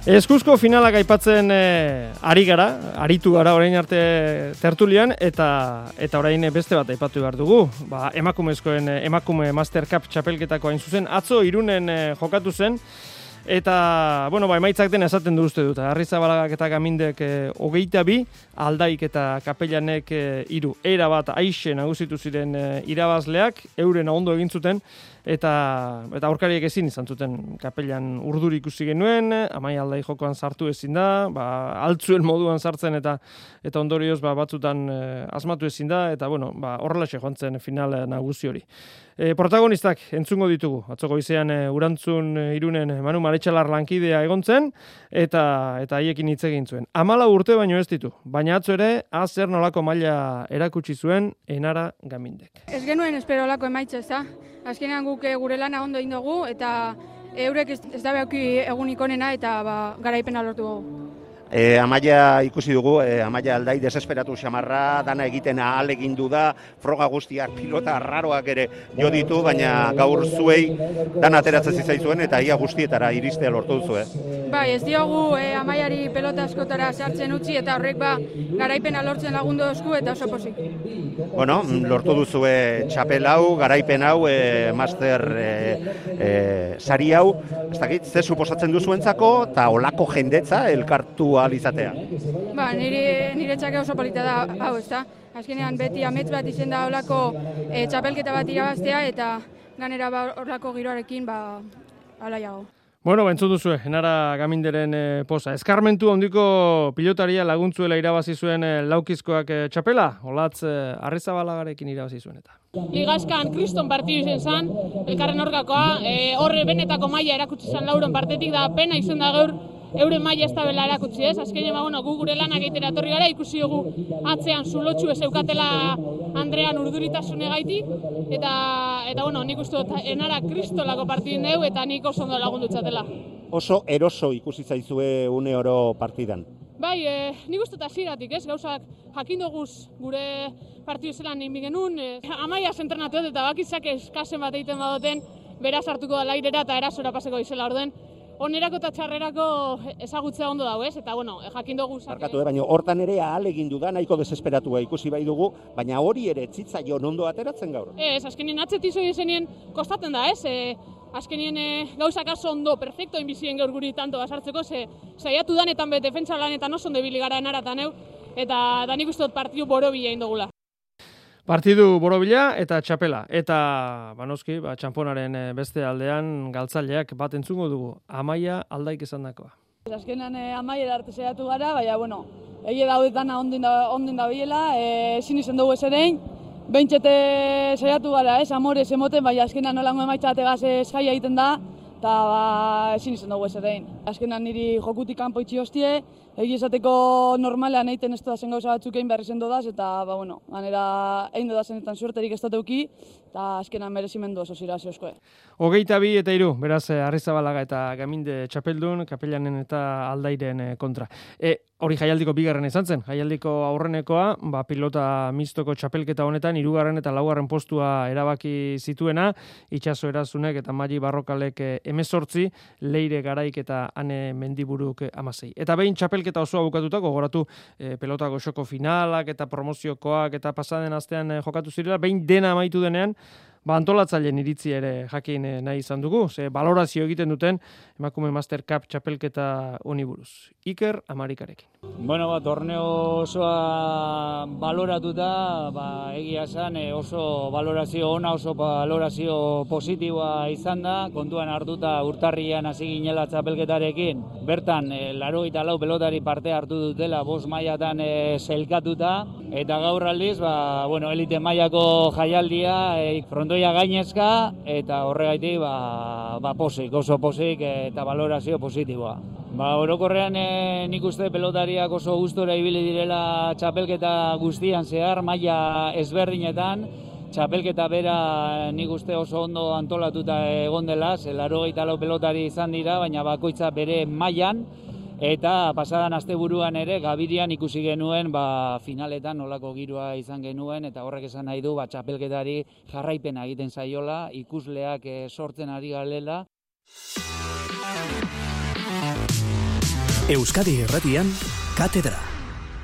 Eskuzko finalak aipatzen ari gara, aritu gara orain arte tertulian, eta orain beste bat aipatu behar dugu. Emakumezkoen emakume Master Cup txapelketako hain zuzen, atzo Irunen jokatu zen, eta, emaitzak den esaten du uste dut. Arrizabalagak eta Gamindek 22, Aldaik eta Kapellanek 3. Era bat aixe nagusitu ziren irabazleak, euren ondo egin zuten, eta aurkariek ezin izan zuten. Kapellan urduri ikusi genuen, Amaia Aldai jokoan sartu ezin da, altzuen moduan sartzen eta ondorioz batzutan asmatu ezin da, eta horrelaxe joan zen final nagusi hori. Protagonistak entzungo ditugu. Atzoko izean Urantzun Irunen Manu Maretxalar lankidea egon zen, eta haiekin hitz egin zuen. 14 urte baino ez ditu, baina atzo ere zer nolako maila erakutsi zuen Enara Gamindek. Ez genuen espero olako emaitza, ez da? Azkenean guk gure lana ondo egin dugu, eta eurek ez da behauki egunik onena, eta garaipena lortu dugu. Amaia ikusi dugu, Amaia Aldai desesperatu xamarra, dana egiten ahalegindu da, froga guztiak pilota raroak ere jo ditu, baina gaur zuei dana ateratzen zitzaizuen eta ia guztietara iristea lortu duzu, Bai, ez diogu Amaiari pelota askotara sartzen utzi eta horrek garaipena lortzen lagundu esku eta oso pozik. Lortu duzue txapel hau, garaipen hau, master sari hau, ez dakit, ze suposatzen duzuentzako eta olako jendetza elkartu ahal izatea? Nire txake oso polita da hau, ez da? Azkenean beti amets bat izen da olako txapelketa bat irabaztea eta ganera horlako giroarekin alaiago. Entzun duzue, Enara Gaminderen poza. Eskarmentu handiko pilotaria laguntzuela irabazi zuen laukizkoak txapela, Olatz Arrizabalagarekin irabazi zuen eta. Ligaskan kriston partidu izen zen, elkarren orkakoa, horre benetako maila erakutsi zen lauron partetik da pena izen da gaur, euren maila ez da bela erakutsi ez, azkenean gu gure lanak egitera etorri gara, ikusi dugu atzean zulotxu ez eukatela Andrean urduritasun egaitik, eta nik uste dut Enara kristolako partidin dugu eta nik oso ondo lagundutzatela. Oso eroso ikusi zaizue une oro partidan. Bai, nik uste dut hasieratik ez, gauzak jakin duguz gure partidu zelan egin genuen, Amaia zentrenatu dut eta bakitzak eskasen bat egiten badoten, beraz hartuko da lairera eta erasora paseko izela orduen. Onerako eta txarrerako ezagutzea ondo dago, ez? Eta, jakin dugu... Barkatu, baina hortan ere ahalegindu da, nahiko desesperatua ikusi bai dugu, baina hori ere tzitzaion ondo ateratzen gaur. Ez, azkenien atzetik zoi zenien kostaten da, ez? Azkenien gauzak aso ondo, perfecto inbizien gaur guri tanto basartzeko, saiatu danetan defentsa lanetan oso ondo ibili gara Enara eta neu, eta nik uste dut partidu borobila egin dugula. Partidu borobila eta txapela. Eta, noski, txamponaren beste aldean galtzaileak bat entzungo dugu. Amaia Aldaik esandakoa. Azkenean Amaia arte saiatu gara, baina, egia daudet dana ondin da biela, ezin izan dugu ezerein. Beintxete saiatu gara, amorez emoten, baina azkenean nolango emaitza bategaz jaia egiten da, eta ezin izan dugu ezerein. Azkenean niri jokutik kanpo itxi hostie, egi esateko normalean egiten ez dodazen gauza batzuk egin behar izan dodaz, eta, ganera egin dodazenetan suerterik ez dateuki, eta azkenan merezimendu oso zirazioskoe. 22 eta 3, beraz Arrizabalaga eta Gaminde txapeldun, Kapellanen eta Aldairen kontra. Hori jaialdiko bigarren izan zen, jaialdiko aurrenekoa, pilota mistoko txapelketa honetan, 3. eta 4. postua erabaki zituena, Itxaso Erazunek eta Mari Barrokalek 18, Leire Garaik eta Ane Mendiburuk 16. Eta behin txapelketa osoa bukatutako, gogoratu pelota goxoko finalak eta promoziokoak eta pasaden astean jokatu zirela, behin dena amaitu denean, antolatzaileen iritzi ere jakin nahi izan dugu, balorazio egiten duten emakume Master Cup txapelketa honi buruz. Iker Amarikarekin. Torneo osoa baloratuta, egia esan oso valorazio ona, oso valorazio positiboa izan da, kontuan hartuta urtarrian hasi ginela txapelketarekin. Bertan, 84 pelotari parte hartu dutela, 5 mailatan zelkatuta, eta gaur aldiz, elite mailako jaialdia, frontoia gainezka, eta horregaitik posik, oso posik eta valorazio positiboa. Orokorrean nik uste pelotariak oso gustora ibili direla txapelketa guztian zehar, maila ezberdinetan, txapelketa bera nik uste oso ondo antolatuta egon dela, 84 pelotari izan dira, baina bakoitza bere mailan, eta pasadan asteburuan ere Gabirian ikusi genuen finaletan nolako giroa izan genuen, eta horrek esan nahi du txapelketari jarraipena egiten zaiola, ikusleak sortzen ari galela. Euskadi Irratian, Katedra.